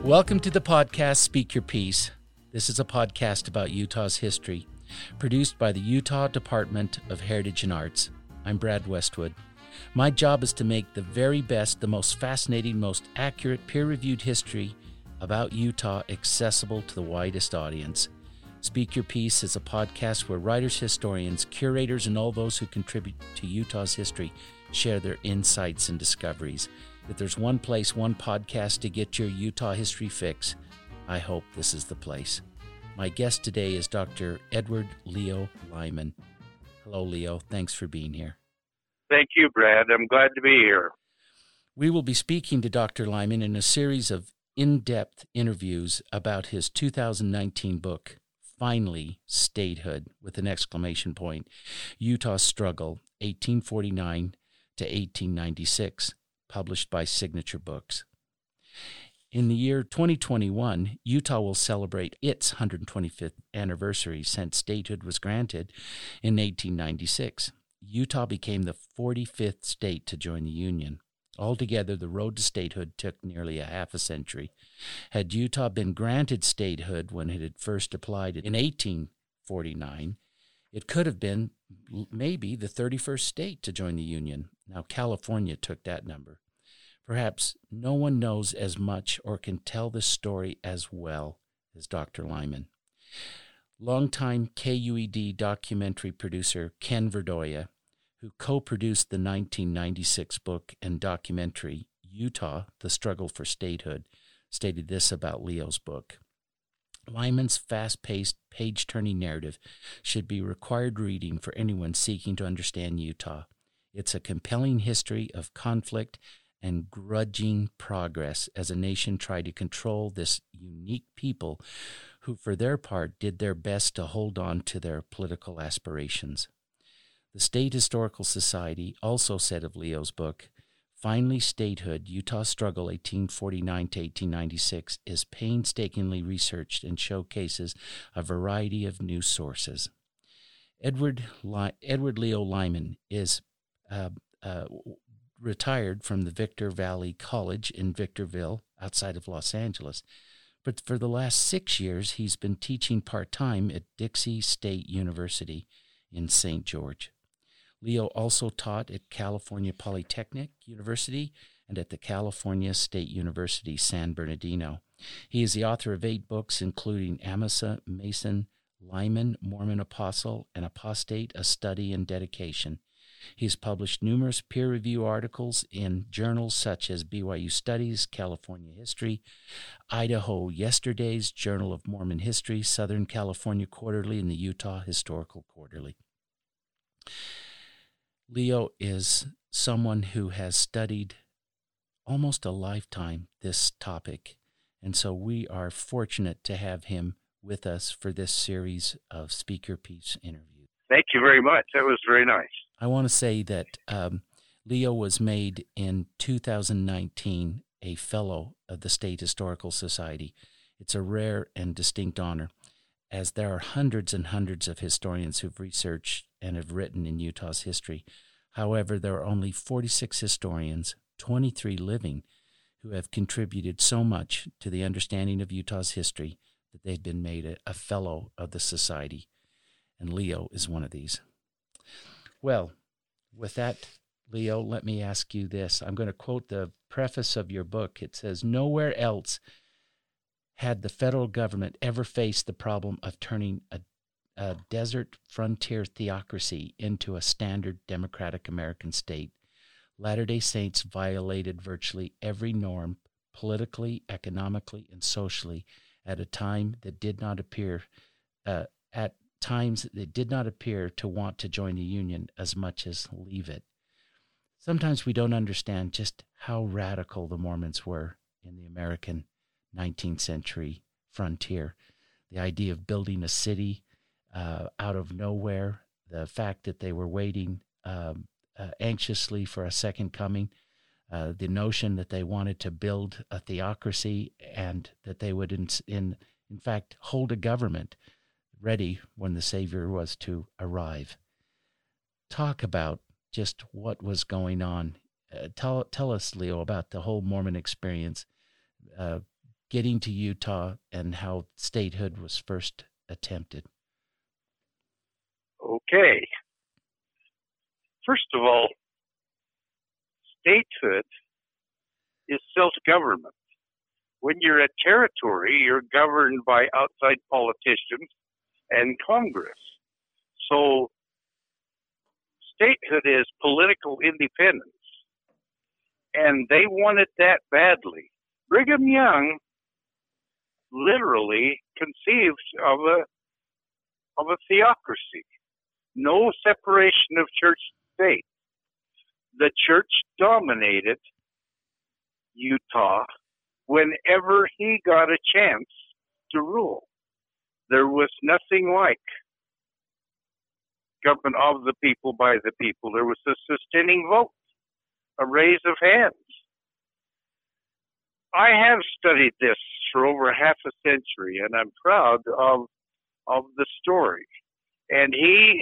Welcome to the podcast, Speak Your Piece. This is a podcast about Utah's history, produced by the Utah Department of Heritage and Arts. I'm Brad Westwood. My job is to make the very best, the most fascinating, most accurate, peer-reviewed history about Utah accessible to the widest audience. Speak Your Piece is a podcast where writers, historians, curators, and all those who contribute to Utah's history share their insights and discoveries. If there's one place, one podcast to get your Utah history fix, I hope this is the place. My guest today is Dr. Edward Leo Lyman. Hello, Leo. Thanks for being here. Thank you, Brad. I'm glad to be here. We will be speaking to Dr. Lyman in a series of in-depth interviews about his 2019 book, Finally, Statehood, with an exclamation point, Utah's Struggle, 1849 to 1896, published by Signature Books. In the year 2021, Utah will celebrate its 125th anniversary since statehood was granted in 1896. Utah became the 45th state to join the Union. Altogether, the road to statehood took nearly a half a century. Had Utah been granted statehood when it had first applied in 1849, it could have been maybe the 31st state to join the Union. Now, California took that number. Perhaps no one knows as much or can tell this story as well as Dr. Lyman. Longtime KUED documentary producer Ken Verdoya, who co-produced the 1996 book and documentary Utah, The Struggle for Statehood, stated this about Leo's book. Lyman's fast-paced, page-turning narrative should be required reading for anyone seeking to understand Utah. It's a compelling history of conflict and grudging progress as a nation tried to control this unique people who, for their part, did their best to hold on to their political aspirations. The State Historical Society also said of Leo's book, Finally, Statehood, Utah's Struggle, 1849 to 1896, is painstakingly researched and showcases a variety of new sources. Edward Leo Lyman is retired from the Victor Valley College in Victorville, outside of Los Angeles. But for the last 6 years, he's been teaching part-time at Dixie State University in St. George. Leo also taught at California Polytechnic University and at the California State University, San Bernardino. He is the author of 8 books, including Amasa, Mason, Lyman, Mormon Apostle, and Apostate, A Study and Dedication. He's published numerous peer-review articles in journals such as BYU Studies, California History, Idaho Yesterdays, Journal of Mormon History, Southern California Quarterly, and the Utah Historical Quarterly. Leo is someone who has studied almost a lifetime this topic, and so we are fortunate to have him with us for this series of Speak Your Piece interviews. Thank you very much. That was very nice. I want to say that Leo was made in 2019 a Fellow of the State Historical Society. It's a rare and distinct honor, as there are hundreds and hundreds of historians who've researched and have written in Utah's history. However, there are only 46 historians, 23 living, who have contributed so much to the understanding of Utah's history that they've been made a Fellow of the Society, and Leo is one of these. Well, with that, Leo, let me ask you this. I'm going to quote the preface of your book. It says, "Nowhere else had the federal government ever faced the problem of turning a desert frontier theocracy into a standard democratic American state. Latter-day Saints violated virtually every norm, politically, economically, and socially, at a time that did not appear to want to join the Union as much as leave it. Sometimes we don't understand just how radical the Mormons were in the American 19th century frontier. The idea of building a city out of nowhere, the fact that they were waiting anxiously for a second coming, the notion that they wanted to build a theocracy and that they would in fact hold a government ready when the Savior was to arrive. Talk about just what was going on. Tell us, Leo, about the whole Mormon experience getting to Utah and how statehood was first attempted. Okay. First of all, statehood is self-government. When you're a territory, you're governed by outside politicians and Congress. So statehood is political independence. And they wanted that badly. Brigham Young literally conceived of a theocracy. No separation of church and state. The church dominated Utah whenever he got a chance to rule. There was nothing like government of the people by the people. There was a sustaining vote, a raise of hands. I have studied this for over half a century, and I'm proud of the story. And he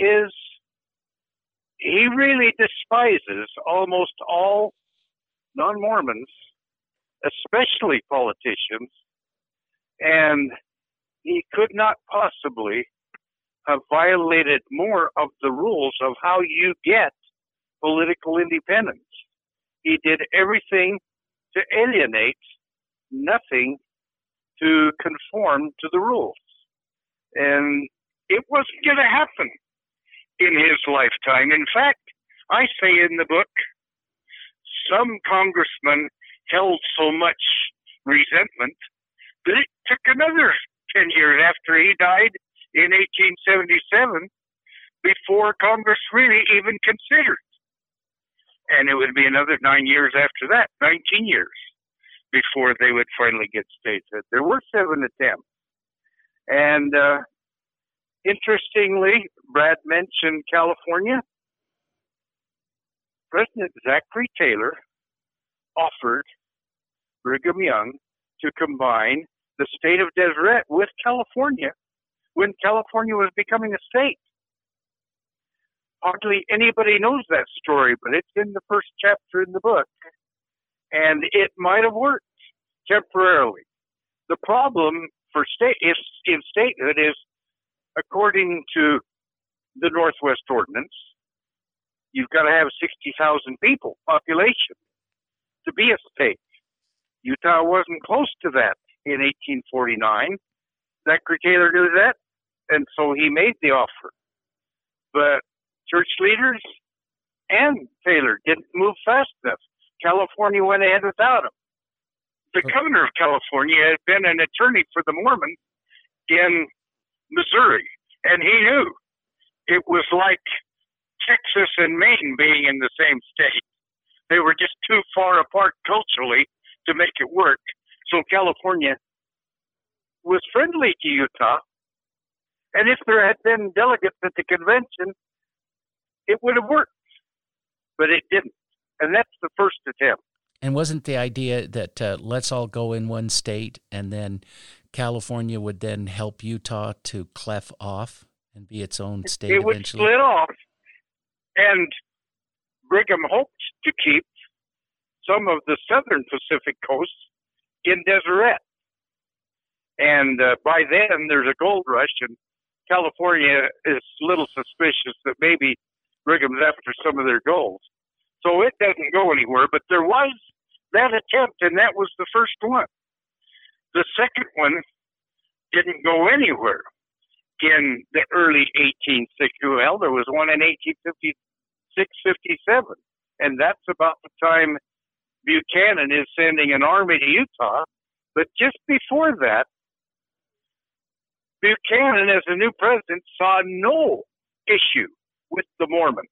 really despises almost all non-Mormons, especially politicians, and he could not possibly have violated more of the rules of how you get political independence. He did everything to alienate, nothing to conform to the rules. And it wasn't going to happen in his lifetime. In fact, I say in the book, some congressmen held so much resentment that it took another 10 years after he died in 1877 before Congress really even considered. And it would be another 9 years after that, 19 years, before they would finally get statehood. There were 7 attempts. And interestingly, Brad mentioned California. President Zachary Taylor offered Brigham Young to combine the state of Deseret with California when California was becoming a state. Hardly anybody knows that story, but it's in the first chapter in the book. And it might have worked temporarily. The problem for in statehood is, according to the Northwest Ordinance, you've got to have 60,000 people, population, to be a state. Utah wasn't close to that in 1849. Zachary Taylor knew that, and so he made the offer. But church leaders and Taylor didn't move fast enough. California went ahead without him. The governor of California had been an attorney for the Mormons in Missouri, and he knew it was like Texas and Maine being in the same state. They were just too far apart culturally to make it work. So California was friendly to Utah, and if there had been delegates at the convention, it would have worked, but it didn't. And that's the first attempt. And wasn't the idea that let's all go in one state and then California would then help Utah to clef off and be its own state eventually? It would split off, and Brigham hoped to keep some of the southern Pacific coast in Deseret. And by then, there's a gold rush, and California is a little suspicious that maybe Brigham's after some of their gold. So it doesn't go anywhere, but there was that attempt, and that was the first one. The second one didn't go anywhere in the early 1860s. Well, there was one in 1856, 57, and that's about the time Buchanan is sending an army to Utah. But just before that, Buchanan, as the new president, saw no issue with the Mormons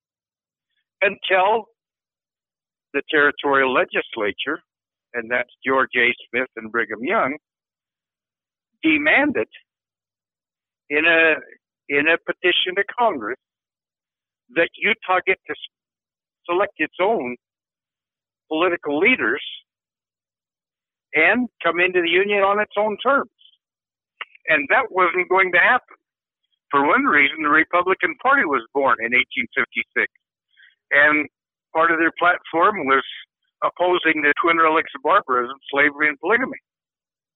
until the territorial legislature, and that's George A. Smith and Brigham Young, demanded in a petition to Congress that Utah get to select its own political leaders and come into the Union on its own terms. And that wasn't going to happen. For one reason, the Republican Party was born in 1856. And part of their platform was opposing the twin relics of barbarism, slavery, and polygamy.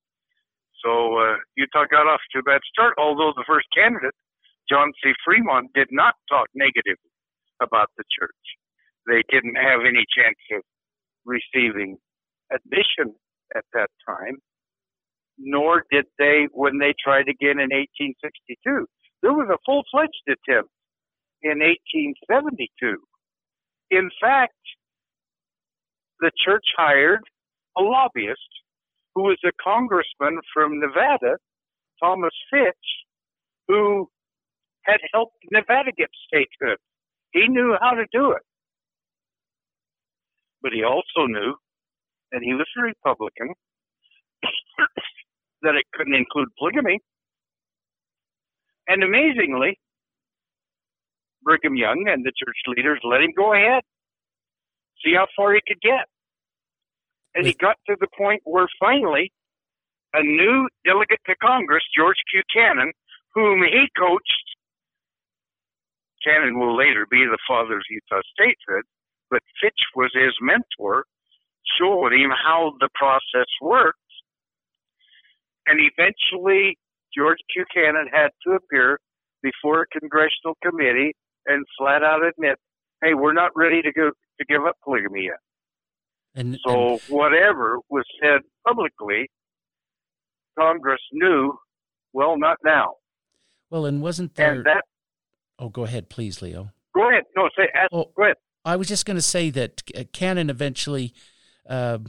So Utah got off to a bad start, although the first candidate, John C. Fremont, did not talk negatively about the church. They didn't have any chance of receiving admission at that time, nor did they when they tried again in 1862. There was a full-fledged attempt in 1872. In fact, the church hired a lobbyist who was a congressman from Nevada, Thomas Fitch, who had helped Nevada get statehood. He knew how to do it. But he also knew, and he was a Republican, that it couldn't include polygamy. And amazingly, Brigham Young and the church leaders let him go ahead, see how far he could get. And he got to the point where finally a new delegate to Congress, George Q. Cannon, whom he coached, Cannon will later be the father of Utah statehood, but Fitch was his mentor, showed him how the process worked. And eventually, George Q. Cannon had to appear before a congressional committee and flat out admit, hey, we're not ready to give up polygamy yet. And whatever was said publicly, Congress knew, well, not now. Well, and wasn't there... And that... Oh, go ahead, please, Leo. Go ahead. No, go ahead. I was just going to say that Cannon eventually... we're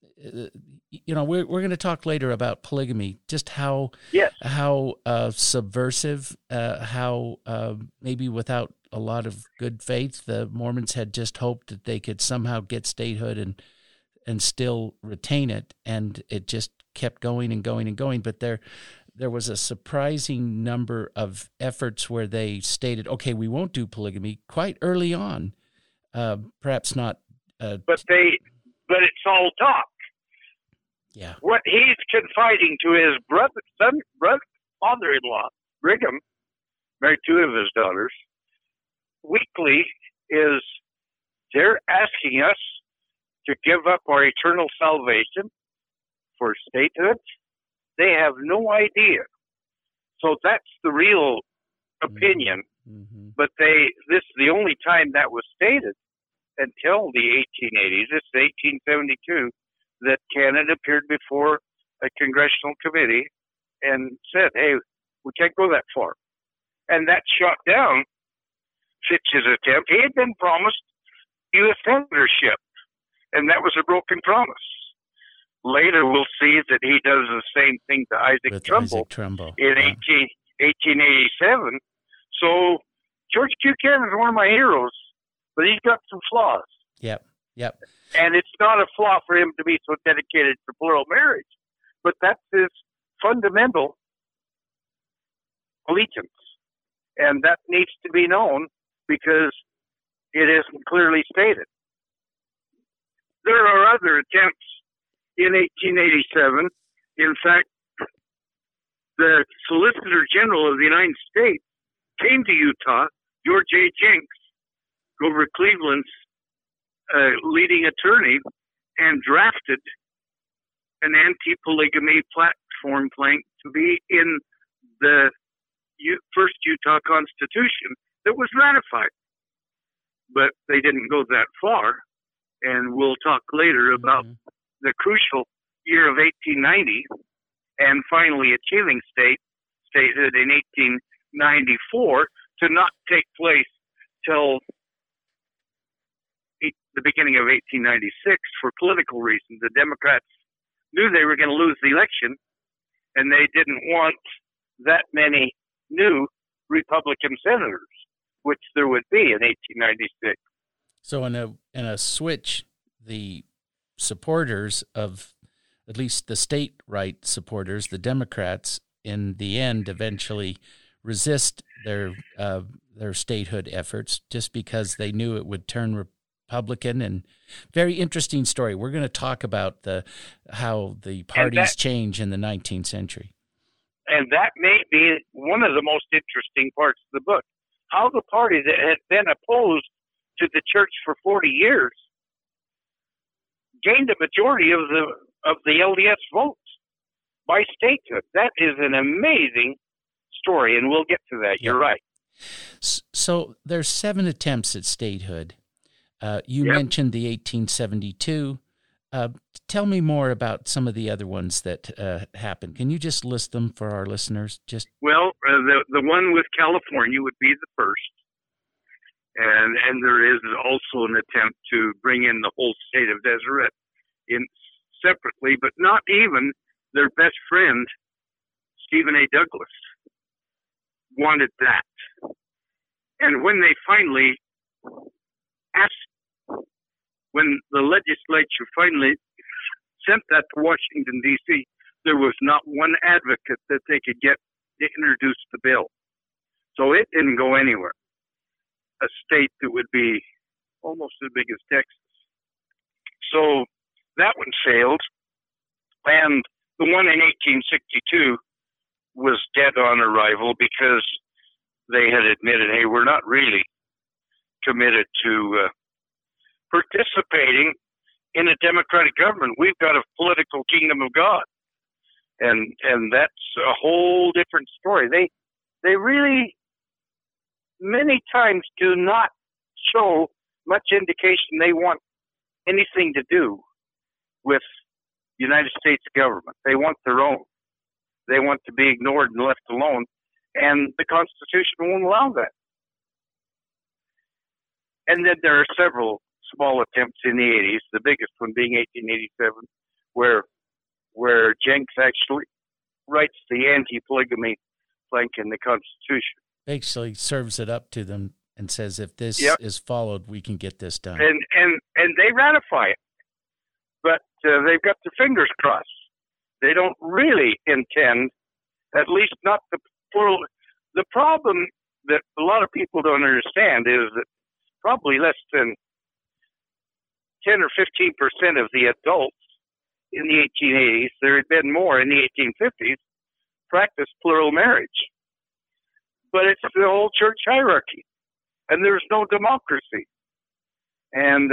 going to talk later about polygamy, just how subversive, how maybe without a lot of good faith, the Mormons had just hoped that they could somehow get statehood and still retain it, and it just kept going and going and going. But there was a surprising number of efforts where they stated, okay, we won't do polygamy quite early on, perhaps not. But it's all talk. Yeah. What he's confiding to his father-in-law, Brigham, married two of his daughters, weekly is they're asking us to give up our eternal salvation for statehood. They have no idea. So that's the real opinion. Mm-hmm. But this is the only time that was stated until the 1880s. It's 1872 that Cannon appeared before a congressional committee and said, hey, we can't go that far. And that shot down Fitch's attempt. He had been promised U.S. senatorship, and that was a broken promise. Later, we'll see that he does the same thing to Isaac Trumbull in 1887. So George Q. Cannon is one of my heroes, but he's got some flaws. Yep. And it's not a flaw for him to be so dedicated to plural marriage, but that's his fundamental allegiance. And that needs to be known because it isn't clearly stated. There are other attempts in 1887. In fact, the Solicitor General of the United States came to Utah, George A. Jenks, Grover Cleveland's leading attorney, and drafted an anti-polygamy platform plank to be in the first Utah Constitution that was ratified. But they didn't go that far, and we'll talk later about the crucial year of 1890 and finally achieving statehood in 1894 to not take place till the beginning of 1896 for political reasons. The Democrats knew they were going to lose the election, and they didn't want that many new Republican senators, which there would be in 1896. So in a switch, the supporters of at least the state right supporters, the Democrats, in the end eventually resist their statehood efforts just because they knew it would turn Republican. And very interesting story. We're going to talk about how the parties change in the 19th century. And that may be one of the most interesting parts of the book. How the party that had been opposed to the church for 40 years gained a majority of the LDS votes. by statehood. That is an amazing story, and we'll get to that. Yeah. You're right. So there's 7 attempts at statehood. You Yep. mentioned the 1872. Tell me more about some of the other ones that happened. Can you just list them for our listeners? Well, the one with California would be the first, and there is also an attempt to bring in the whole state of Deseret in separately, but not even their best friend, Stephen A. Douglas, wanted that. And when they finally when the legislature finally sent that to Washington, D.C., there was not one advocate that they could get to introduce the bill. So it didn't go anywhere. A state that would be almost as big as Texas. So that one failed. And the one in 1862 was dead on arrival because they had admitted, hey, we're not really committed to participating in a democratic government. We've got a political kingdom of God. And that's a whole different story. They really many times do not show much indication they want anything to do with United States government. They want their own. They want to be ignored and left alone, and the Constitution won't allow that. And then there are several small attempts in the 80s, the biggest one being 1887, where Jenks actually writes the anti-polygamy plank in the Constitution. Basically serves it up to them and says, if this is followed, we can get this done. And they ratify it. But they've got their fingers crossed. They don't really intend, at least not the plural. The problem that a lot of people don't understand is that probably less than 10 or 15% of the adults in the 1880s, there had been more in the 1850s, practiced plural marriage. But it's the whole church hierarchy, and there's no democracy. And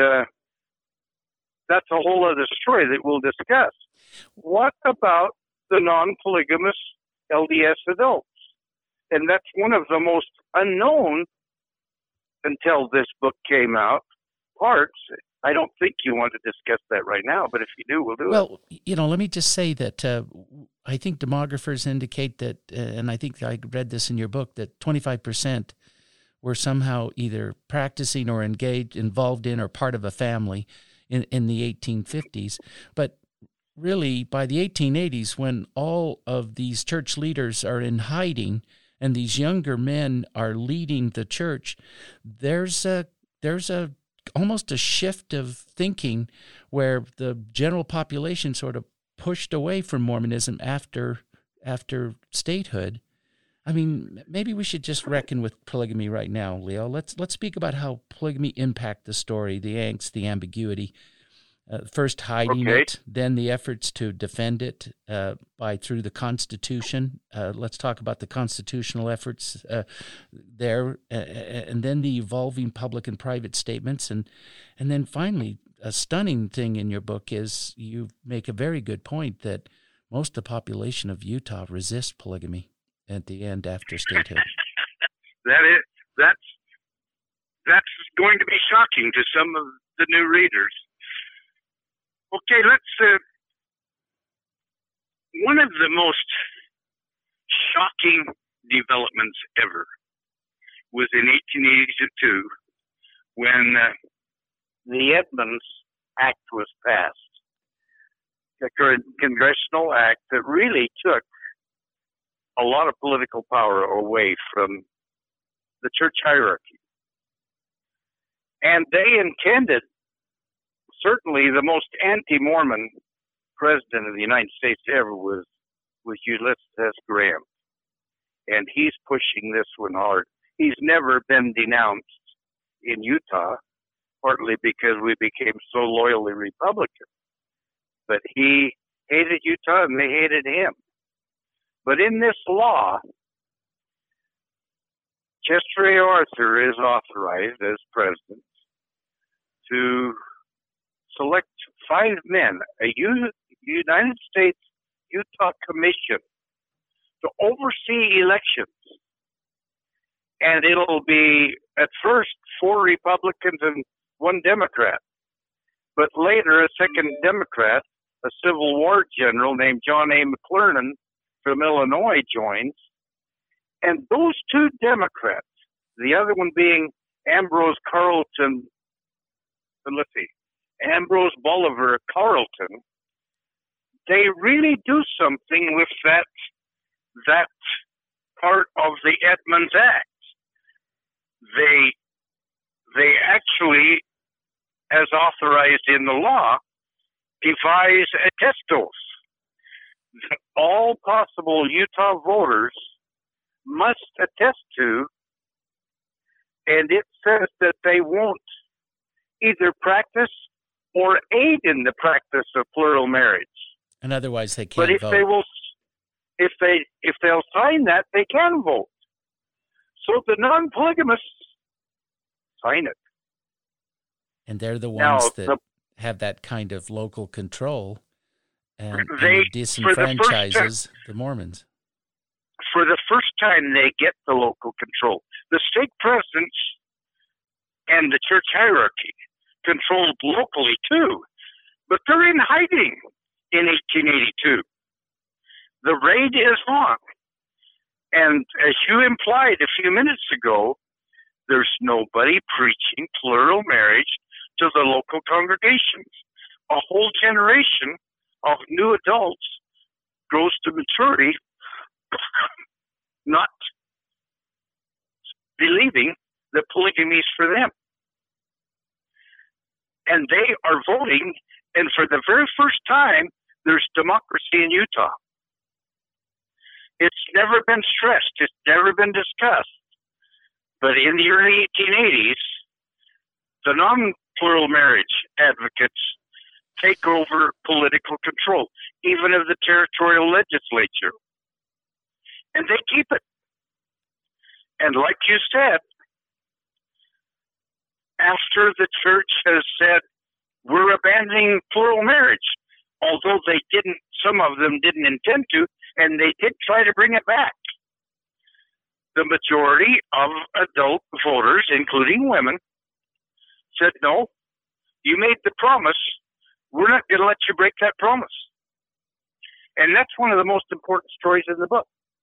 that's a whole other story that we'll discuss. What about the non-polygamous LDS adults? And that's one of the most unknown, until this book came out, parts. I don't think you want to discuss that right now, but if you do, we'll do it. Well, let me just say that I think demographers indicate that, and I think I read this in your book, that 25% were somehow either practicing or involved in or part of a family in the 1850s. But really, by the 1880s, when all of these church leaders are in hiding and these younger men are leading the church, there's almost a shift of thinking where the general population sort of pushed away from Mormonism after statehood. I mean, maybe we should just reckon with polygamy right now, Leo. Let's speak about how polygamy impact the story, the angst, the ambiguity. First hiding it, then the efforts to defend it through the Constitution. Let's talk about the constitutional efforts there, and then the evolving public and private statements, and then finally, a stunning thing in your book is you make a very good point that most of the population of Utah resists polygamy at the end after statehood. That's going to be shocking to some of the new readers. Okay, one of the most shocking developments ever was in 1882 when the Edmunds Act was passed, a congressional act that really took a lot of political power away from the church hierarchy. And they intended, certainly the most anti-Mormon president of the United States ever was Ulysses S. Grant. And he's pushing this one hard. He's never been denounced in Utah, partly because we became so loyally Republican. But he hated Utah and they hated him. But in this law, Chester A. Arthur is authorized as president to select 5 men, United States Utah Commission to oversee elections. And it'll be, at first, 4 Republicans and 1 Democrat. But later, a second Democrat, a Civil War general named John A. McClernand from Illinois, joins. And those 2 Democrats, the other one being Ambrose Bolivar Carleton, they really do something with that part of the Edmunds Act. They actually, as authorized in the law, devise a test dose that all possible Utah voters must attest to, and it says that they won't either practice or aid in the practice of plural marriage. And otherwise they can't vote. But if they'll sign that, they can vote. So the non-polygamists sign it. And they're the ones that have that kind of local control and disenfranchises the Mormons. For the first time, they get the local control. The stake presidents and the church hierarchy controlled locally too, but they're in hiding in 1882. The raid is on. And as you implied a few minutes ago, there's nobody preaching plural marriage to the local congregations. A whole generation of new adults grows to maturity not believing that polygamy is for them. And they are voting, and for the very first time, there's democracy in Utah. It's never been stressed. It's never been discussed. But in the early 1880s, the non-plural marriage advocates take over political control, even of the territorial legislature. And they keep it. And like you said, after the church has said, we're abandoning plural marriage, although some of them didn't intend to, and they did try to bring it back. The majority of adult voters, including women, said, no, you made the promise. We're not going to let you break that promise. And that's one of the most important stories in the book.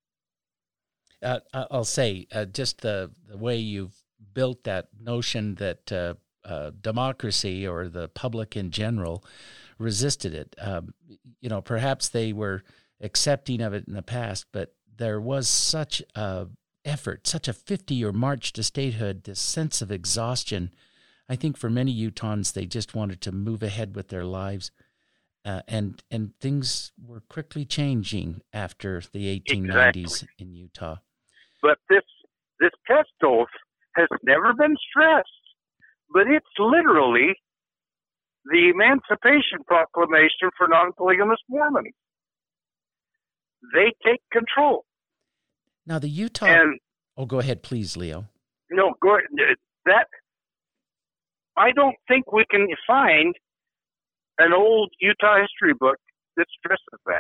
I'll say, just the way you've built that notion that democracy or the public in general resisted it. Perhaps they were accepting of it in the past, but there was such a effort, such a 50-year march to statehood, this sense of exhaustion. I think for many Utahns, they just wanted to move ahead with their lives, and things were quickly changing after the 1890s in Utah. But this test oath has never been stressed, but it's literally the Emancipation Proclamation for non-polygamous Mormons. They take control. Now the Utah... go ahead, please, Leo. No, go ahead. I don't think we can find an old Utah history book that stresses that.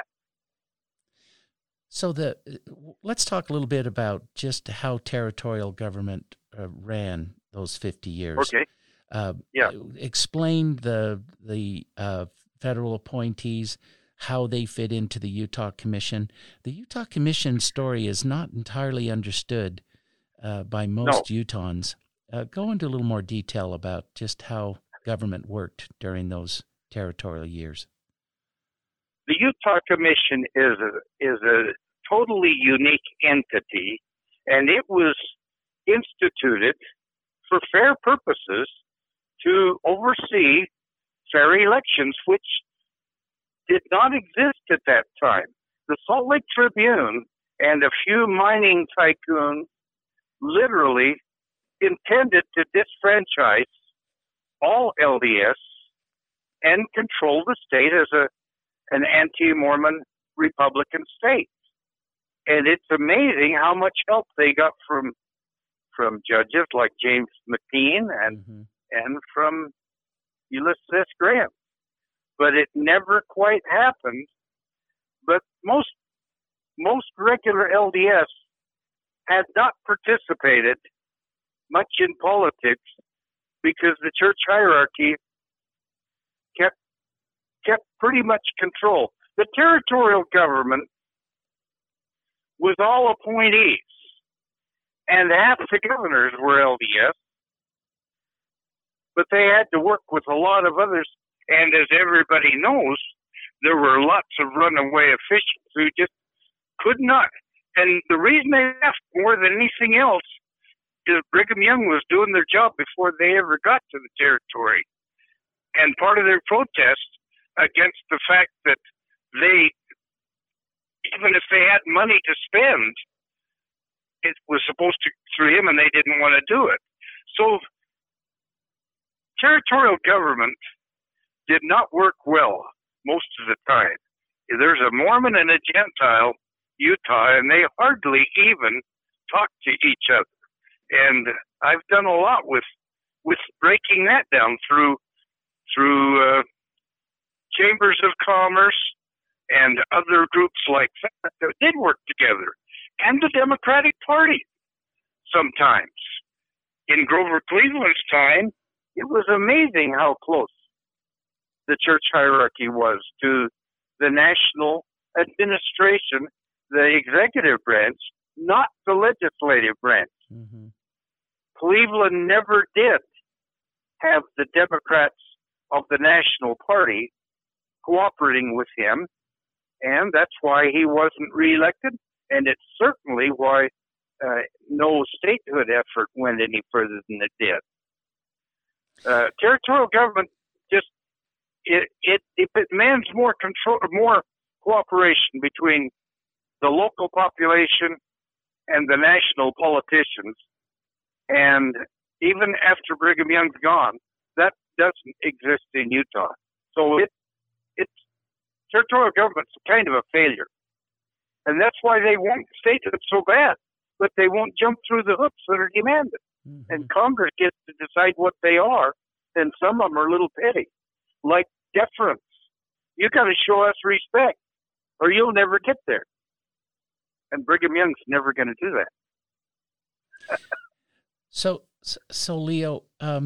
So let's talk a little bit about just how territorial government ran those 50 years. Okay. Explain the federal appointees, how they fit into the Utah Commission. The Utah Commission story is not entirely understood by most Utahns. Go into a little more detail about just how government worked during those territorial years. The Utah Commission is a totally unique entity, and it was instituted for fair purposes to oversee fair elections, which did not exist at that time. The Salt Lake Tribune and a few mining tycoons literally intended to disfranchise all LDS and control the state as an anti-Mormon Republican state. And it's amazing how much help they got from judges like James McKean and from Ulysses S. Grant. But it never quite happened. But most regular LDS had not participated much in politics because the church hierarchy kept pretty much control. The territorial government was all appointees, and half the governors were LDS, but they had to work with a lot of others. And as everybody knows, there were lots of runaway officials who just could not. And the reason they left more than anything else is Brigham Young was doing their job before they ever got to the territory. And part of their protest against the fact that they, even if they had money to spend, it was supposed to through him, and they didn't want to do it. So territorial government did not work well most of the time. There's a Mormon and a Gentile Utah, and they hardly even talk to each other. And I've done a lot with breaking that down through chambers of commerce and other groups like that did work together, and the Democratic Party sometimes. In Grover Cleveland's time, it was amazing how close the church hierarchy was to the national administration, the executive branch, not the legislative branch. Mm-hmm. Cleveland never did have the Democrats of the National Party cooperating with him, and that's why he wasn't reelected, and it's certainly why no statehood effort went any further than it did. Territorial government just it demands more control, more cooperation between the local population and the national politicians. And even after Brigham Young's gone, that doesn't exist in Utah. So it's territorial government's kind of a failure, and that's why they want statehood so bad. But they won't jump through the hoops that are demanded. Mm-hmm. And Congress gets to decide what they are, and some of them are a little petty, like deference. You got to show us respect, or you'll never get there. And Brigham Young's never going to do that. So Leo,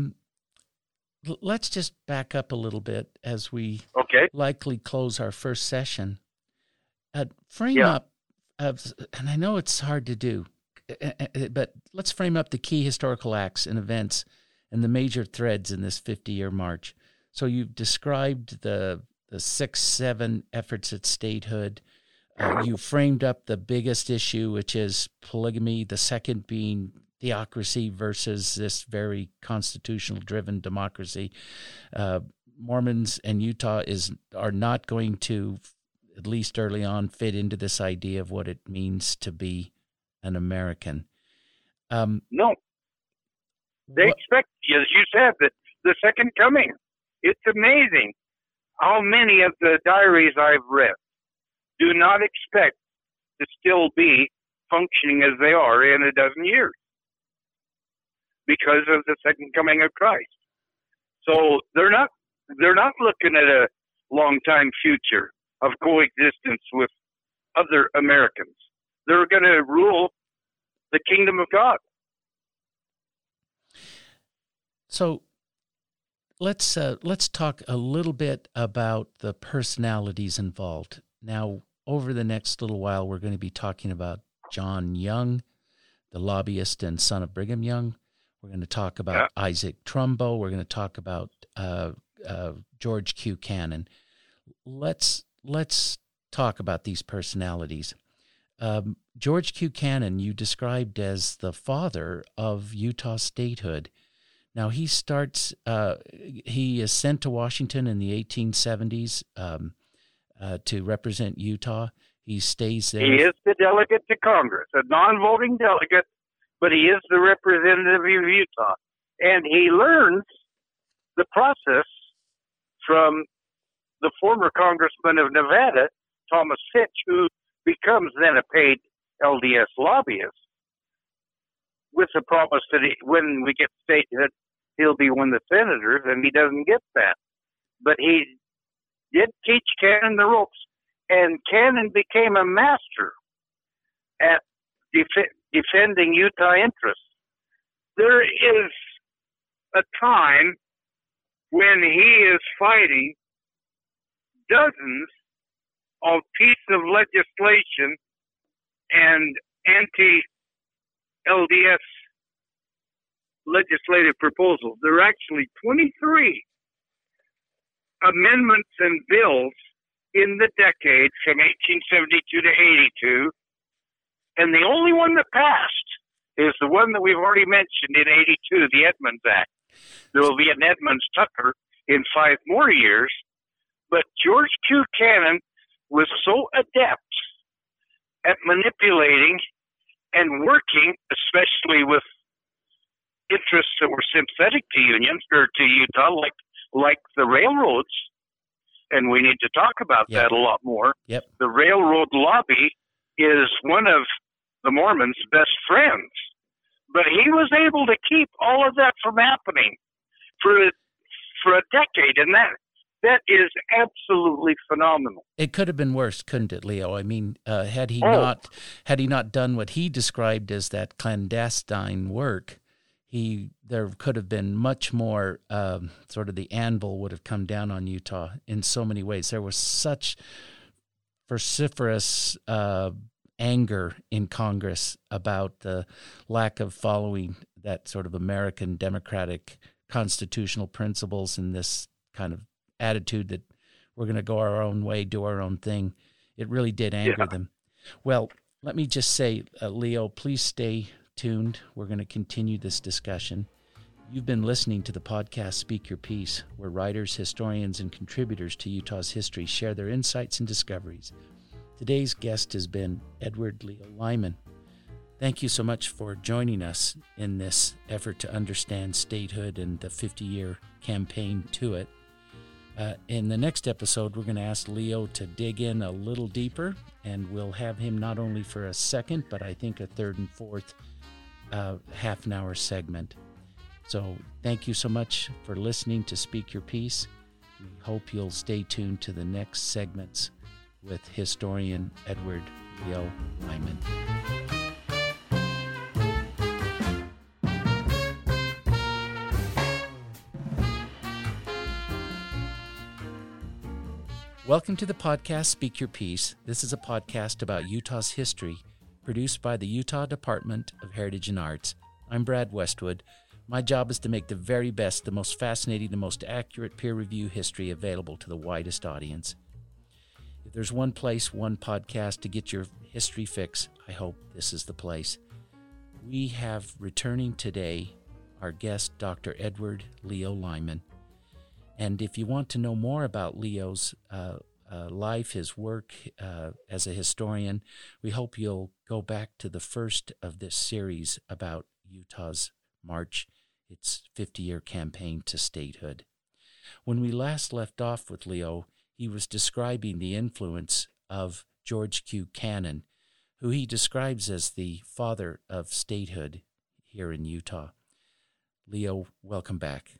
let's just back up a little bit as we likely close our first session. Frame up, and I know it's hard to do, but let's frame up the key historical acts and events and the major threads in this 50-year march. So you've described the 6-7 efforts at statehood. You framed up the biggest issue, which is polygamy, the second being theocracy versus this very constitutional-driven democracy. Mormons and Utah are not going to, at least early on, fit into this idea of what it means to be an American. No. They expect, as you said, that the second coming. It's amazing how many of the diaries I've read do not expect to still be functioning as they are in a dozen years because of the second coming of Christ. So they're not looking at a long time future of coexistence with other Americans. They're going to rule the kingdom of God. So let's talk a little bit about the personalities involved. Now, over the next little while, we're going to be talking about John Young, the lobbyist and son of Brigham Young. We're going to talk about Isaac Trumbo. We're going to talk about George Q. Cannon. Let's talk about these personalities. George Q. Cannon, you described as the father of Utah statehood. Now, he is sent to Washington in the 1870s to represent Utah. He stays there. He is the delegate to Congress, a non-voting delegate, but he is the representative of Utah. And he learns the process from the former congressman of Nevada, Thomas Fitch, who becomes then a paid LDS lobbyist, with the promise that when we get statehood, he'll be one of the senators, and he doesn't get that. But he did teach Cannon the ropes, And Cannon became a master at defending Utah interests. There is a time when he is fighting dozens of pieces of legislation and anti-LDS legislative proposals. There are actually 23 amendments and bills in the decade from 1872 to 82, and the only one that passed is the one that we've already mentioned in 82, the Edmunds Act. There will be an Edmunds-Tucker in 5 more years, but George Q. Cannon was so adept at manipulating and working, especially with interests that were sympathetic to unions or to Utah, like the railroads, and we need to talk about that a lot more. Yep. The railroad lobby is one of the Mormons' best friends, but he was able to keep all of that from happening for a decade, and that is absolutely phenomenal. It could have been worse, couldn't it, Leo? I mean, had he not done what he described as that clandestine work, there could have been much more. Sort of the anvil would have come down on Utah in so many ways. There was such vociferous anger in Congress about the lack of following that sort of American democratic constitutional principles and this kind of attitude that we're going to go our own way, do our own thing. It really did anger them. Well, let me just say, Leo, please stay tuned. We're going to continue this discussion. You've been listening to the podcast Speak Your Piece, where writers, historians, and contributors to Utah's history share their insights and discoveries. Today's guest has been Edward Leo Lyman. Thank you so much for joining us in this effort to understand statehood and the 50-year campaign to it. In the next episode, we're going to ask Leo to dig in a little deeper, and we'll have him not only for a second, but I think a third and fourth half-an-hour segment. So thank you so much for listening to Speak Your Piece. We hope you'll stay tuned to the next segments with historian Edward Leo Lyman. Welcome to the podcast Speak Your Piece. This is a podcast about Utah's history, produced by the Utah Department of Heritage and Arts. I'm Brad Westwood. My job is to make the very best, the most fascinating, the most accurate peer review history available to the widest audience. If there's one place, one podcast to get your history fix, I hope this is the place. We have returning today our guest, Dr. Edward Leo Lyman. And if you want to know more about Leo's life, his work as a historian, we hope you'll go back to the first of this series about Utah's march, its 50-year campaign to statehood. When we last left off with Leo, he was describing the influence of George Q. Cannon, who he describes as the father of statehood here in Utah. Leo, welcome back.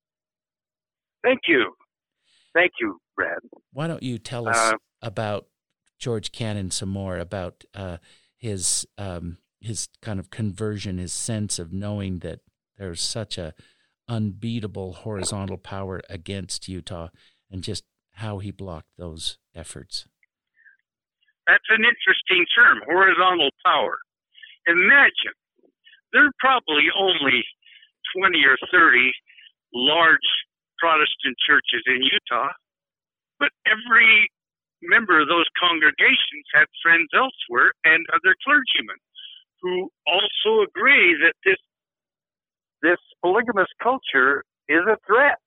Thank you. Thank you, Brad. Why don't you tell us about George Cannon some more, about his kind of conversion, his sense of knowing that there's such a unbeatable horizontal power against Utah, and just how he blocked those efforts. That's an interesting term, horizontal power. Imagine, there are probably only 20 or 30 large Protestant churches in Utah, but every member of those congregations had friends elsewhere and other clergymen who also agree that this polygamous culture is a threat.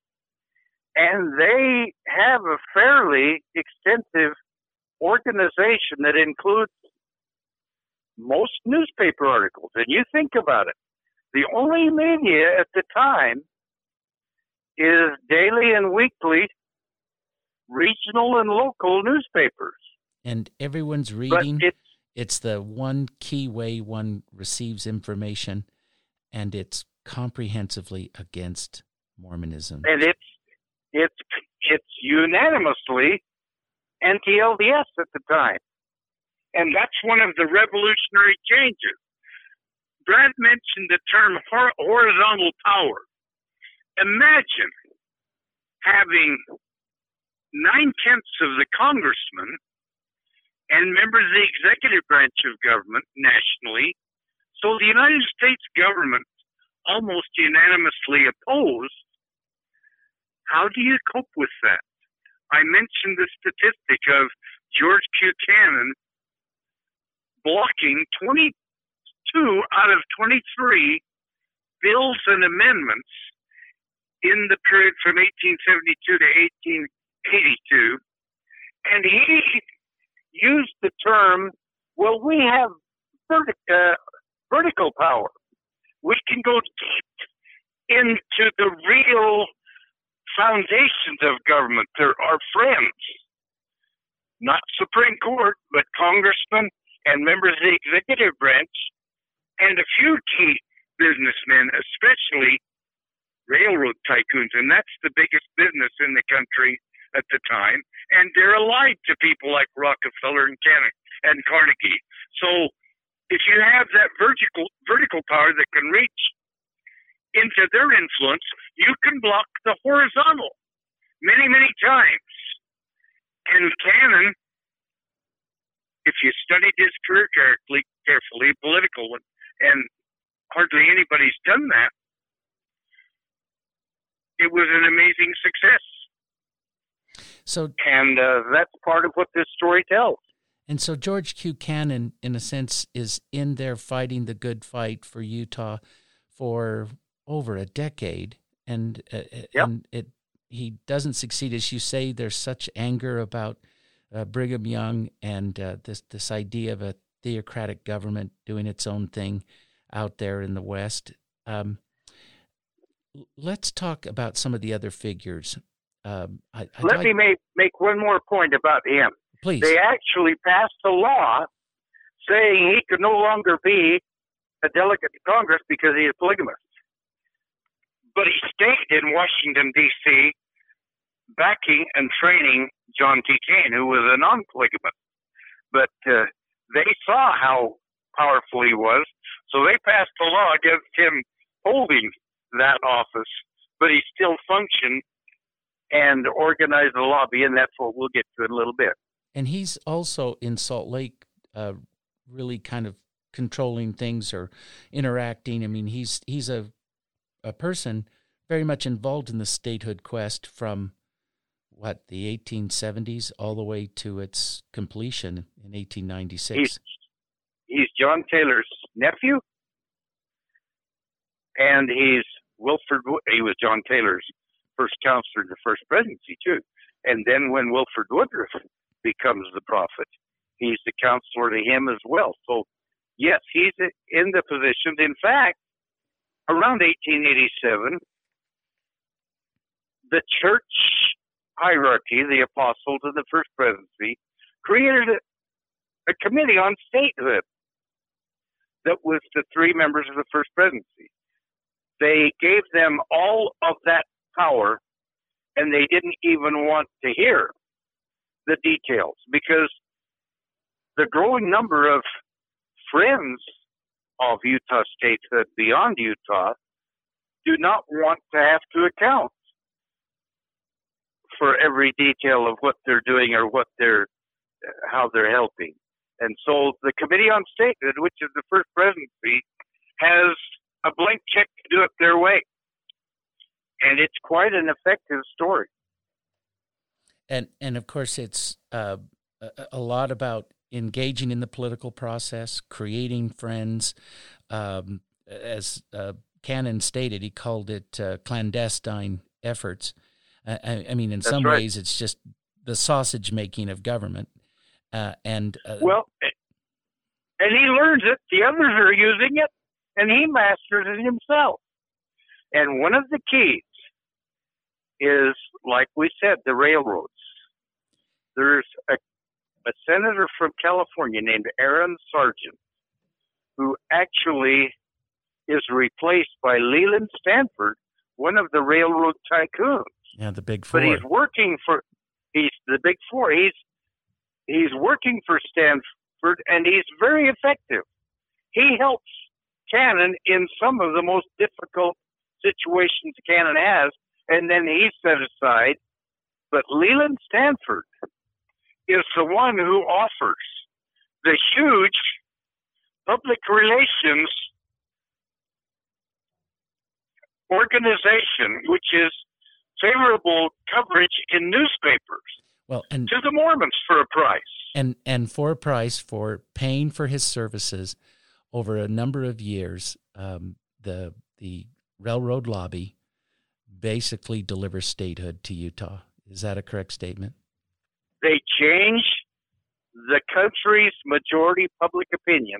And they have a fairly extensive organization that includes most newspaper articles. And you think about it, the only media at the time is daily and weekly regional and local newspapers. And everyone's reading. It's the one key way one receives information, and it's comprehensively against Mormonism. And it's unanimously NTLDS at the time. And that's one of the revolutionary changes. Brad mentioned the term horizontal power. Imagine having 9/10 of the congressmen and members of the executive branch of government nationally. So the United States government almost unanimously opposed. How do you cope with that? I mentioned the statistic of George Buchanan blocking 22 out of 23 bills and amendments in the period from 1872 to 1882. And he used the term, well, we have vertical power. We can go deep into the real foundations of government. There are friends, not Supreme Court, but congressmen and members of the executive branch, and a few key businessmen, especially railroad tycoons, and that's the biggest business in the country at the time, and they're allied to people like Rockefeller and Carnegie. So if you have that vertical power that can reach into their influence, you can block the horizontal many, many times. And Cannon, if you studied his career carefully, political, and hardly anybody's done that, it was an amazing success. And that's part of what this story tells. And so George Q. Cannon, in a sense, is in there fighting the good fight for Utah for over a decade, and he doesn't succeed. As you say, there's such anger about Brigham Young and this idea of a theocratic government doing its own thing out there in the West. Let's talk about some of the other figures. Let me make one more point about him. Please. They actually passed a law saying he could no longer be a delegate to Congress because he is polygamous. But he stayed in Washington, D.C., backing and training John T. Kane, who was a non-polygamist. But they saw how powerful he was, so they passed a law against him holding that office, but he still functioned and organized the lobby, and that's what we'll get to in a little bit. And he's also in Salt Lake really kind of controlling things or interacting. I mean, he's a person very much involved in the statehood quest from, the 1870s all the way to its completion in 1896. He's John Taylor's nephew, and he was John Taylor's first counselor in the first presidency, too. And then when Wilford Woodruff becomes the prophet, he's the counselor to him as well. So, yes, he's in the positions. In fact, around 1887, the church hierarchy, the apostles of the first presidency, created a committee on statehood that was the three members of the first presidency. They gave them all of that power, and they didn't even want to hear the details because the growing number of friends of Utah statehood beyond Utah do not want to have to account for every detail of what they're doing or how they're helping. And so the Committee on Statehood, which is the first presidency, has a blank check to do it their way. And it's quite an effective story. And of course, it's a lot about engaging in the political process, creating friends. As Cannon stated, he called it clandestine efforts. I mean, in some ways, it's just the sausage making of government. And he learns it. The others are using it, and he masters it himself. And one of the keys is, like we said, the railroads. There's a senator from California named Aaron Sargent, who actually is replaced by Leland Stanford, one of the railroad tycoons. Yeah, the Big Four. But he's the Big Four. He's he's working for Stanford, and he's very effective. He helps Cannon in some of the most difficult situations Cannon has, and then he's set aside. But Leland Stanford is the one who offers the huge public relations organization, which is favorable coverage in newspapers to the Mormons for a price. And for a price, for paying for his services over a number of years, the railroad lobby basically delivers statehood to Utah. Is that a correct statement? They change the country's majority public opinion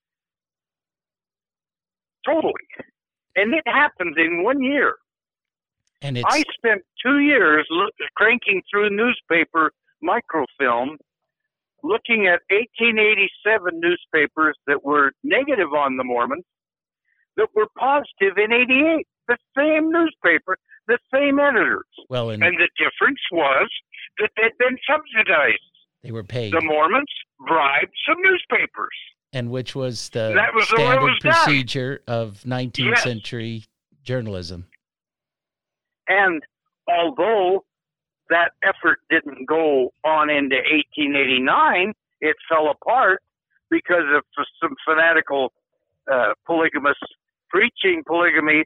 totally. And it happened in 1 year. And I spent 2 years cranking through newspaper microfilm, looking at 1887 newspapers that were negative on the Mormons, that were positive in 88. The same newspaper, the same editors. Well, and the difference was that they'd been subsidized. They were paid. The Mormons bribed some newspapers. And which was the standard procedure of 19th century journalism. And although that effort didn't go on into 1889, it fell apart because of some fanatical polygamists preaching polygamy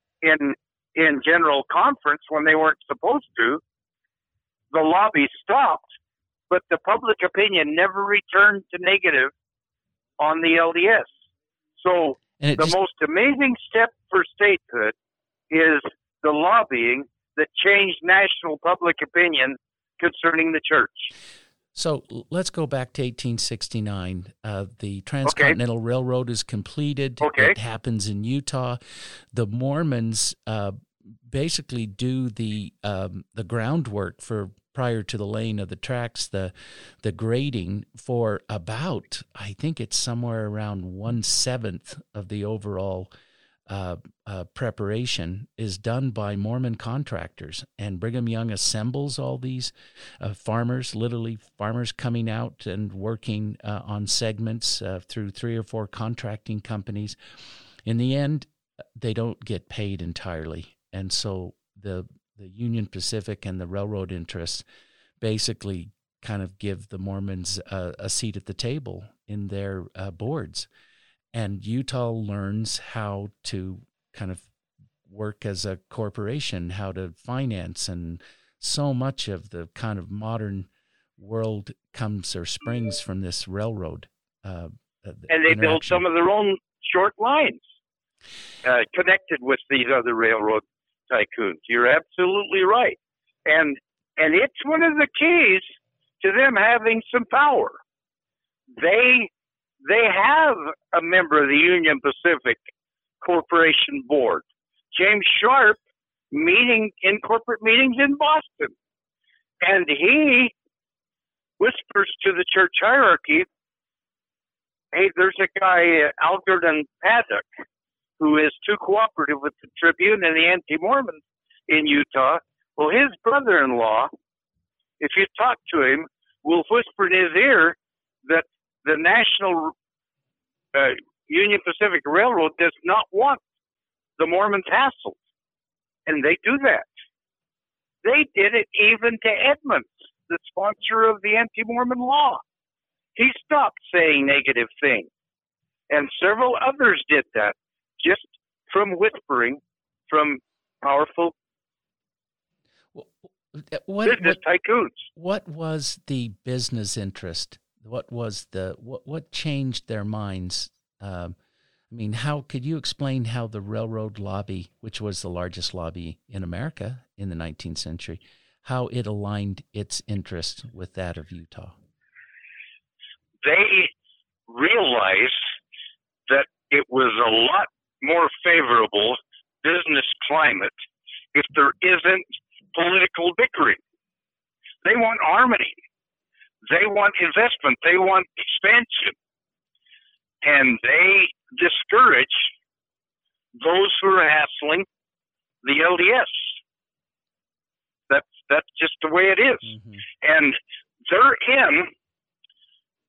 in general conference when they weren't supposed to. The lobby stopped, but the public opinion never returned to negative on the LDS. So the most amazing step for statehood is the lobbying that changed national public opinion concerning the church. So let's go back to 1869. The Transcontinental Railroad is completed. It happens in Utah. The Mormons basically do the groundwork for, prior to the laying of the tracks, the grading for about, I think it's somewhere around 1/7 of the overall preparation is done by Mormon contractors, and Brigham Young assembles all these farmers, literally farmers coming out and working on segments through 3 or 4 contracting companies. In the end, they don't get paid entirely, and so the Union Pacific and the railroad interests basically kind of give the Mormons a seat at the table in their boards. And Utah learns how to kind of work as a corporation, how to finance, and so much of the kind of modern world comes or springs from this railroad. And they build some of their own short lines connected with these other railroad tycoons. You're absolutely right. And it's one of the keys to them having some power. They have a member of the Union Pacific Corporation Board, James Sharp, meeting in corporate meetings in Boston. And he whispers to the church hierarchy, hey, there's a guy, Algernon Paddock, who is too cooperative with the Tribune and the anti-Mormons in Utah. Well, his brother-in-law, if you talk to him, will whisper in his ear that the National Union Pacific Railroad does not want the Mormons hassled. And they do that. They did it even to Edmunds, the sponsor of the anti-Mormon law. He stopped saying negative things. And several others did that, just from whispering from powerful business tycoons. What was the business interest? What changed their minds? I mean, how could you explain how the railroad lobby, which was the largest lobby in America in the 19th century, how it aligned its interest with that of Utah? They realized that it was a lot more favorable business climate if there isn't political bickering. They want harmony. They want investment. They want expansion. And they discourage those who are hassling the LDS. That's just the way it is. Mm-hmm. And they're in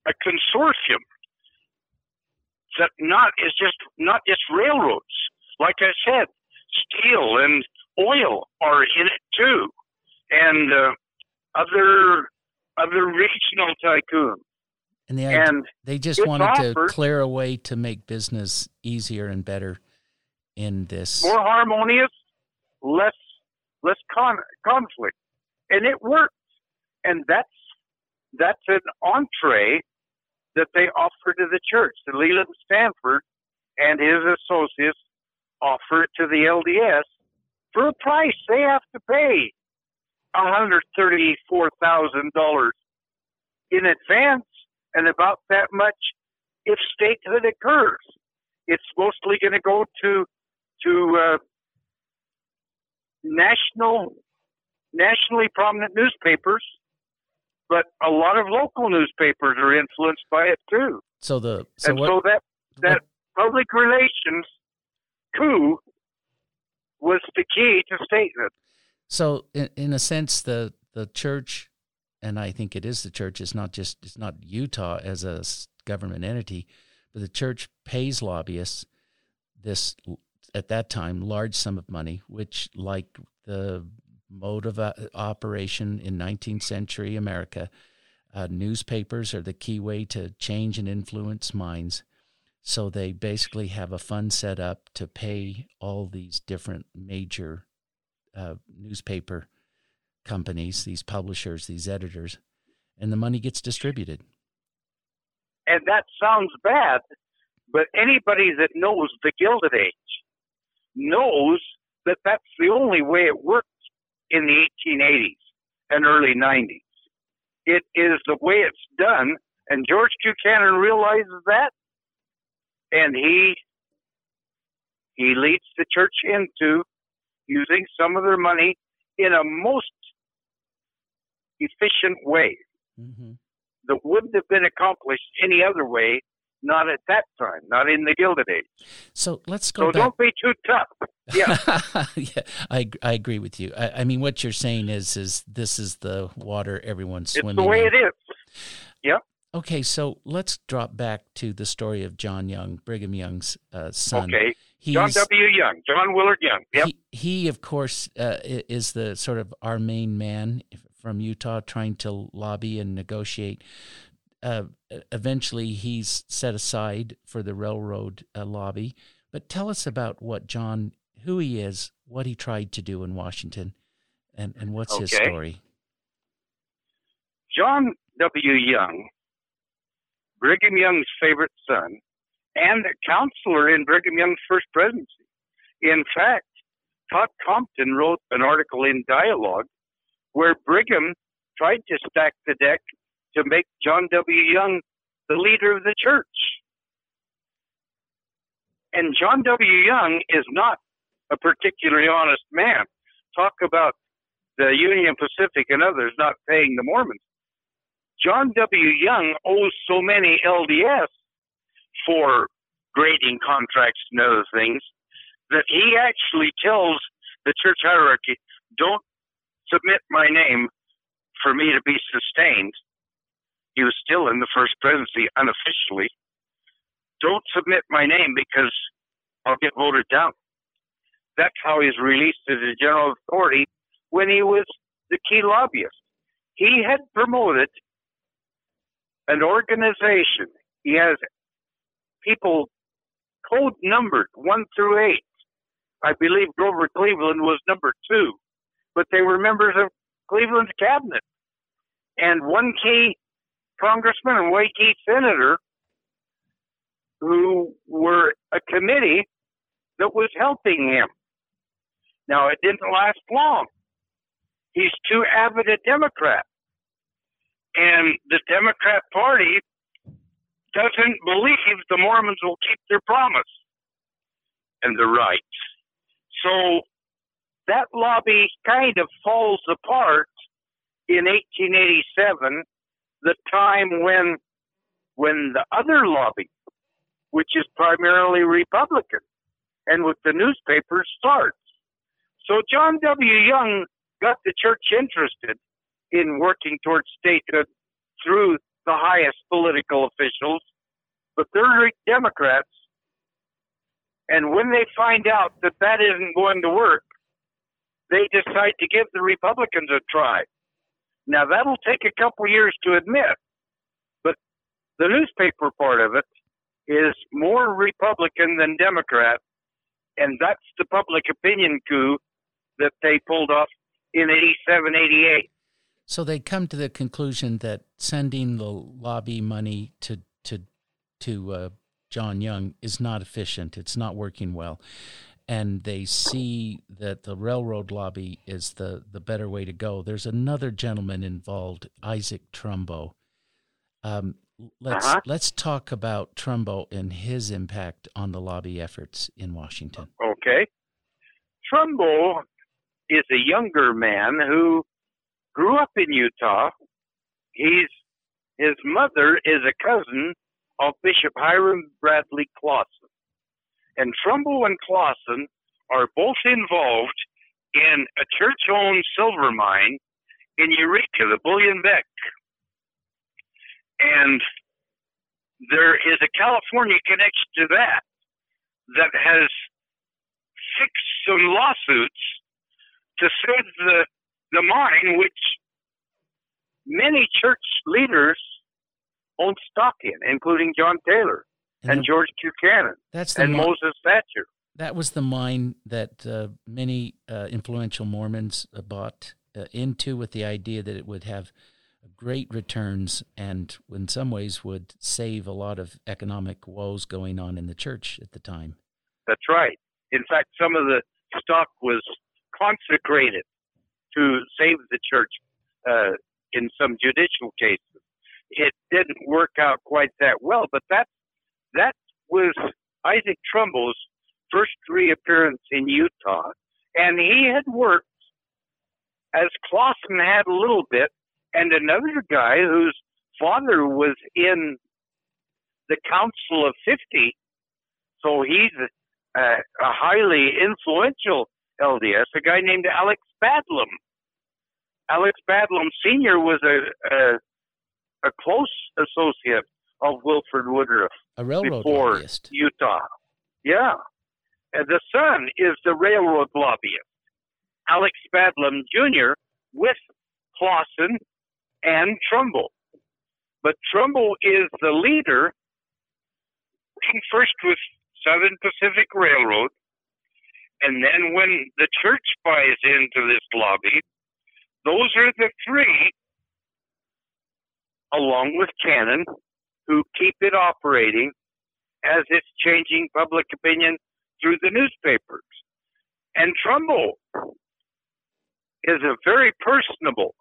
a consortium that not just railroads. Like I said, steel and oil are in it too, and other regional tycoons. And they just wanted to clear a way to make business easier and better in this. More harmonious, less conflict. And it works. And that's an entree that they offer to the church. The Leland Stanford and his associates offer it to the LDS for a price they have to pay $134,000 in advance, and about that much if statehood occurs. It's mostly going to go to nationally prominent newspapers, but a lot of local newspapers are influenced by it too. So that public relations coup was the key to statehood. So in a sense, the church, and I think it is the church, it's not Utah as a government entity, but the church pays lobbyists this, at that time, large sum of money, which, like the mode of operation in 19th century America, newspapers are the key way to change and influence minds. So they basically have a fund set up to pay all these different major newspaper companies, these publishers, these editors, and the money gets distributed. And that sounds bad, but anybody that knows the Gilded Age knows that that's the only way it worked in the 1880s and early 90s. It is the way it's done, and George Buchanan realizes that, and he leads the church into using some of their money in a most efficient way that wouldn't have been accomplished any other way, not at that time, not in the Gilded Age. So let's go back. Don't be too tough. Yeah. Yeah, I agree with you. I mean, what you're saying is this is the water everyone's swimming in. It's the way it is. Yeah. Okay, so let's drop back to the story of John Young, Brigham Young's son. Okay. John W. Young, John Willard Young. Yep. He of course, is the sort of our main man from Utah trying to lobby and negotiate. Eventually, he's set aside for the railroad lobby. But tell us about who he is, what he tried to do in Washington, and what's his story. John W. Young, Brigham Young's favorite son, and a counselor in Brigham Young's first presidency. In fact, Todd Compton wrote an article in Dialogue where Brigham tried to stack the deck to make John W. Young the leader of the church. And John W. Young is not a particularly honest man. Talk about the Union Pacific and others not paying the Mormons. John W. Young owes so many LDS for grading contracts and other things that he actually tells the church hierarchy, don't submit my name for me to be sustained. He was still in the first presidency unofficially. Don't submit my name because I'll get voted down. That's how he's released as a general authority when he was the key lobbyist. He had promoted an organization. He has people code numbered 1 through 8. I believe Grover Cleveland was number 2, but they were members of Cleveland's cabinet. And one key congressman and one key senator who were a committee that was helping him. Now, it didn't last long. He's too avid a Democrat. And the Democrat Party doesn't believe the Mormons will keep their promise. And they're right. So that lobby kind of falls apart in 1887, the time when the other lobby, which is primarily Republican, and with the newspapers, starts. So John W. Young got the church interested in working towards statehood through the highest political officials, but they're Democrats. And when they find out that that isn't going to work, they decide to give the Republicans a try. Now, that'll take a couple years to admit, but the newspaper part of it is more Republican than Democrat, and that's the public opinion coup that they pulled off in 87, 88. So they come to the conclusion that sending the lobby money to John Young is not efficient. It's not working well. And they see that the railroad lobby is the better way to go. There's another gentleman involved, Isaac Trumbo. Let's talk about Trumbo and his impact on the lobby efforts in Washington. Okay. Trumbo is a younger man who grew up in Utah. His mother is a cousin of Bishop Hiram Bradley Clausen. And Trumbo and Clausen are both involved in a church-owned silver mine in Eureka, the Bullion Beck. And there is a California connection to that has fixed some lawsuits to save the mine, which many church leaders own stock in, including John Taylor and George Buchanan and Moses Thatcher. That was the mine that many influential Mormons bought into with the idea that it would have great returns and in some ways would save a lot of economic woes going on in the church at the time. That's right. In fact, some of the stock was consecrated to save the church in some judicial cases. It didn't work out quite that well, but that was Isaac Trumbo's first reappearance in Utah, and he had worked, as Clausen had a little bit, and another guy whose father was in the Council of 50, so he's a highly influential LDS, a guy named Alex Badlam. Alex Badlam Sr. was a close associate of Wilford Woodruff a railroad before lobbyist. Utah. Yeah. And the son is the railroad lobbyist, Alex Badlam Jr., with Clausen and Trumbull. But Trumbull is the leader, working first with Southern Pacific Railroad, and then when the church buys into this lobby, those are the three, along with Cannon, who keep it operating as it's changing public opinion through the newspapers. And Trumbull is a very personable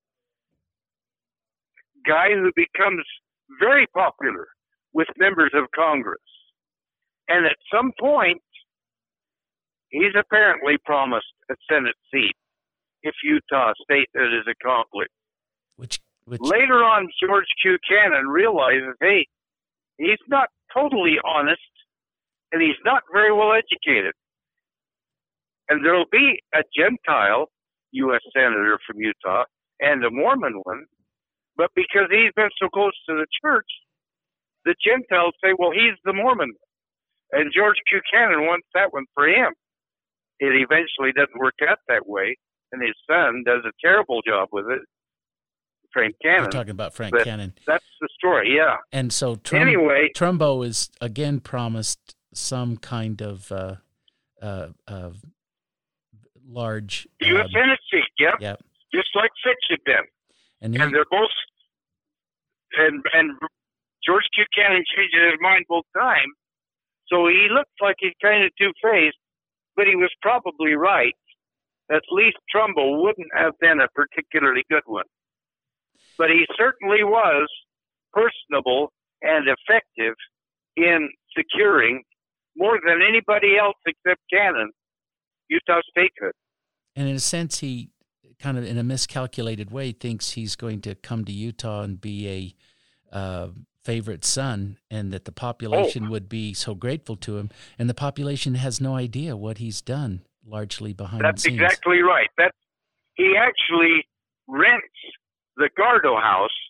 guy who becomes very popular with members of Congress. And at some point, he's apparently promised a Senate seat if Utah statehood is accomplished. Which Later on, George Buchanan realizes, hey, he's not totally honest, and he's not very well educated. And there'll be a Gentile U.S. Senator from Utah and a Mormon one, but because he's been so close to the church, the Gentiles say, well, he's the Mormon one. And George Buchanan wants that one for him. It eventually doesn't work out that way, and his son does a terrible job with it, Frank Cannon. We're talking about Frank Cannon. That's the story, yeah. And so anyway, Trumbo is again promised some kind of large U.S. Senate seat, yep. Just like Fitch had been. And they're both, and George Buchanan changes his mind both times, so he looks like he's kind of two-faced, but he was probably right. At least Trumbo wouldn't have been a particularly good one. But he certainly was personable and effective in securing, more than anybody else except Cannon, Utah statehood. And in a sense, he kind of, in a miscalculated way, thinks he's going to come to Utah and be a favorite son, and that the population would be so grateful to him. And the population has no idea what he's done, largely behind the scenes. That's exactly right. He actually rents the Gardo House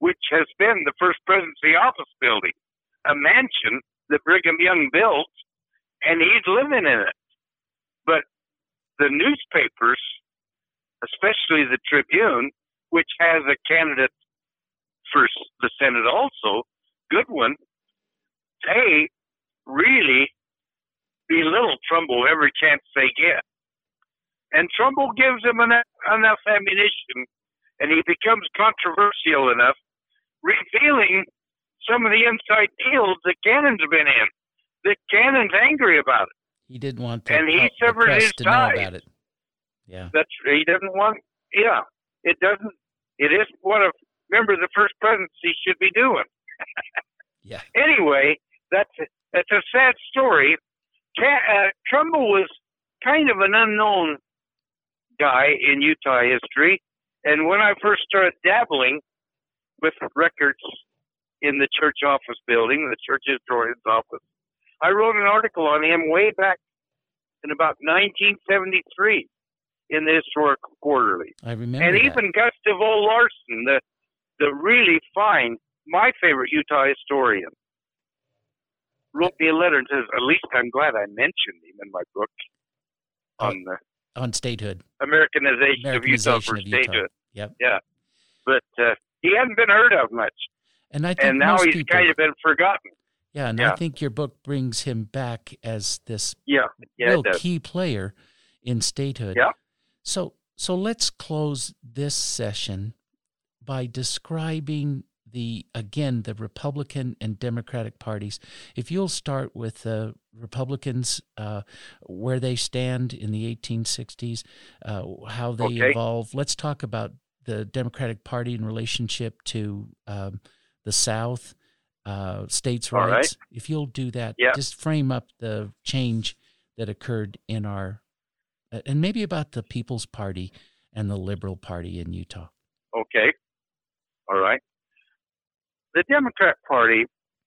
which has been the First Presidency Office Building, a mansion that Brigham Young built, and he's living in it. But the newspapers, especially the Tribune, which has a candidate for the Senate also, Goodwin, they really belittle Trumbull every chance they get. And Trumbull gives him enough ammunition, and he becomes controversial enough, revealing some of the inside deals that Cannon's been in, that Cannon's angry about it. He didn't want the, and he the severed press his to know ties. about it. Yeah. He doesn't want, it doesn't, it isn't what a member of the First Presidency should be doing. Yeah. Anyway, that's a sad story. Trumbull was kind of an unknown guy in Utah history, and when I first started dabbling with records in the church office building, the church historian's office, I wrote an article on him way back in about 1973 in the Historical Quarterly. I remember and that. even Gustav O. Larson, the really fine, my favorite Utah historian, wrote me a letter and says, at least I'm glad I mentioned him in my book on the on statehood. Americanization of Utah for statehood. Yep. Yeah. But he hadn't been heard of much. And I think and now most he's people, kind of been forgotten. Yeah, and I think your book brings him back as this real key player in statehood. Yeah. So let's close this session by describing the Republican and Democratic parties. If you'll start with the Republicans, where they stand in the 1860s, how they evolve. Let's talk about the Democratic Party in relationship to the South, states' rights. Right. If you'll do that, just frame up the change that occurred in our, and maybe about the People's Party and the Liberal Party in Utah. Okay. All right. The Democrat Party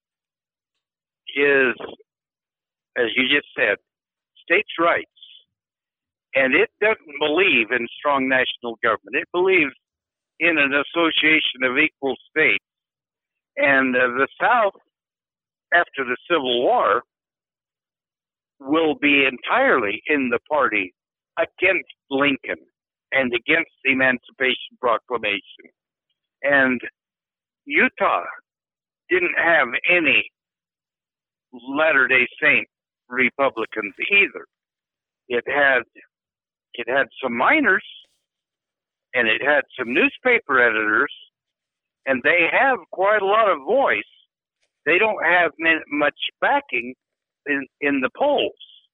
is, as you just said, states' rights. And it doesn't believe in strong national government. It believes in an association of equal states. And the South, after the Civil War, will be entirely in the party against Lincoln and against the Emancipation Proclamation. And Utah didn't have any Latter-day Saint Republicans either. It had some miners, and it had some newspaper editors, and they have quite a lot of voice. They don't have much backing in the polls.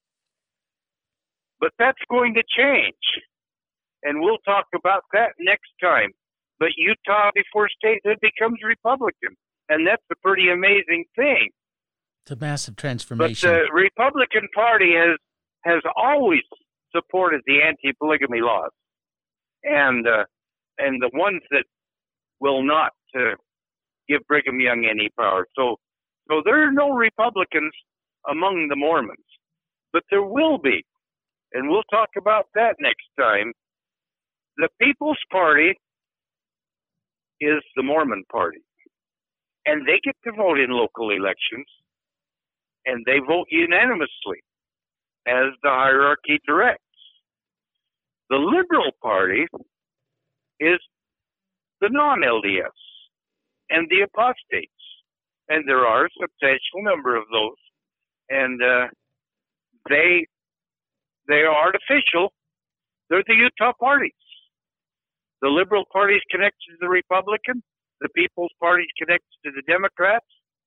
But that's going to change, and we'll talk about that next time. But Utah, before statehood, becomes Republican, and that's a pretty amazing thing. It's a massive transformation. But the Republican Party has always supported the anti-polygamy laws, and the ones that will not give Brigham Young any power. So there are no Republicans among the Mormons, but there will be, and we'll talk about that next time. The People's Party is the Mormon Party, and they get to vote in local elections, and they vote unanimously as the hierarchy directs. The Liberal Party is the non-LDS and the apostates, and there are a substantial number of those, and they are artificial. They're the Utah parties. The Liberal Party is connected to the Republican. The People's Party is connected to the Democrats.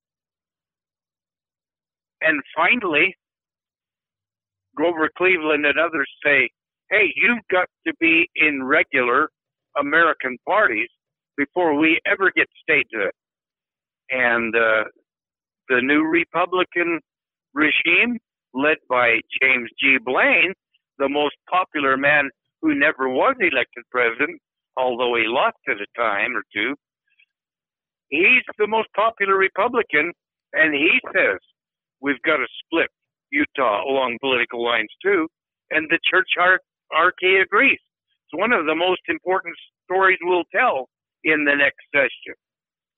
And finally, Grover Cleveland and others say, hey, you've got to be in regular American parties before we ever get statehood. And the new Republican regime, led by James G. Blaine, the most popular man who never was elected president, although he lost at a time or two, he's the most popular Republican, and he says we've got to split Utah along political lines too, and the church hierarchy agrees. It's one of the most important stories we'll tell in the next session.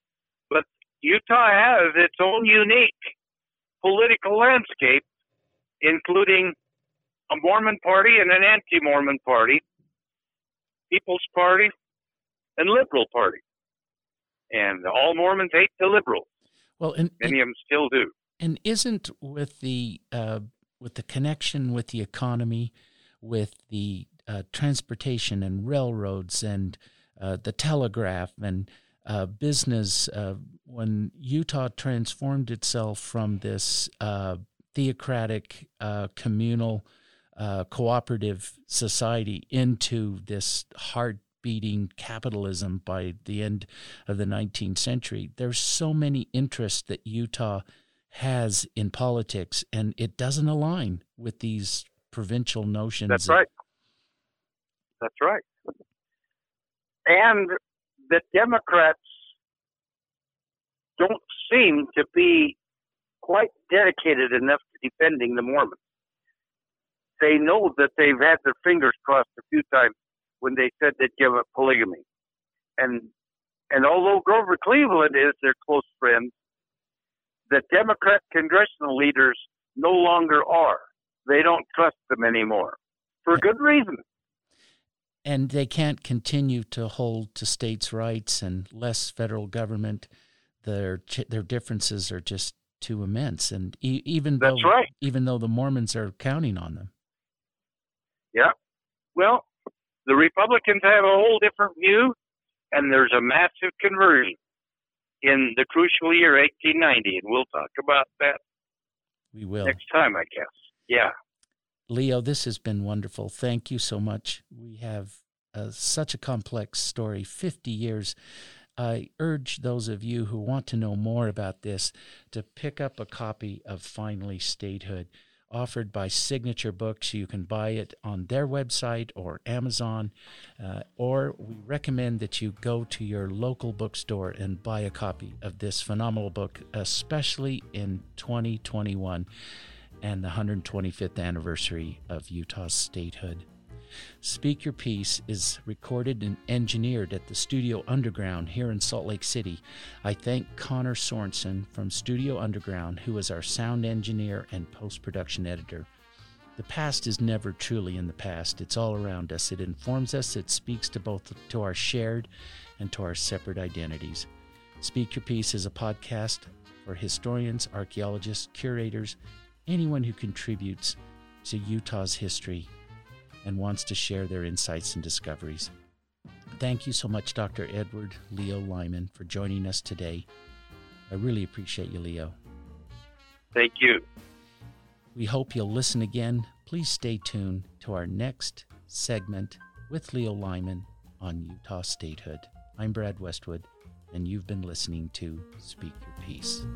Utah has its own unique political landscape, including a Mormon party and an anti-Mormon party, People's Party, and Liberal Party. And all Mormons hate the liberals. Well, many of them still do. And isn't with the connection with the economy, with the transportation and railroads and the telegraph and business, when Utah transformed itself from this theocratic, communal, cooperative society into this hard-beating capitalism by the end of the 19th century, there's so many interests that Utah has in politics, and it doesn't align with these provincial notions. That's right. That's right. And the Democrats don't seem to be quite dedicated enough to defending the Mormons. They know that they've had their fingers crossed a few times when they said they'd give up polygamy. And although Grover Cleveland is their close friend, the Democrat congressional leaders no longer are. They don't trust them anymore, for good reason. And they can't continue to hold to states' rights and less federal government. Their differences are just too immense. And even though the Mormons are counting on them. Yeah. Well, the Republicans have a whole different view, and there's a massive conversion in the crucial year 1890, and we'll talk about that. We will. Next time, I guess. Yeah. Leo, this has been wonderful. Thank you so much. We have such a complex story, 50 years. I urge those of you who want to know more about this to pick up a copy of Finally Statehood, offered by Signature Books. You can buy it on their website or Amazon, or we recommend that you go to your local bookstore and buy a copy of this phenomenal book, especially in 2021 and the 125th anniversary of Utah's statehood. Speak Your Piece is recorded and engineered at the Studio Underground here in Salt Lake City. I thank Connor Sorensen from Studio Underground, who is our sound engineer and post-production editor. The past is never truly in the past. It's all around us. It informs us. It speaks to our shared and to our separate identities. Speak Your Piece is a podcast for historians, archaeologists, curators, anyone who contributes to Utah's history and wants to share their insights and discoveries. Thank you so much, Dr. Edward Leo Lyman, for joining us today. I really appreciate you, Leo. Thank you. We hope you'll listen again. Please stay tuned to our next segment with Leo Lyman on Utah statehood. I'm Brad Westwood, and you've been listening to Speak Your Piece.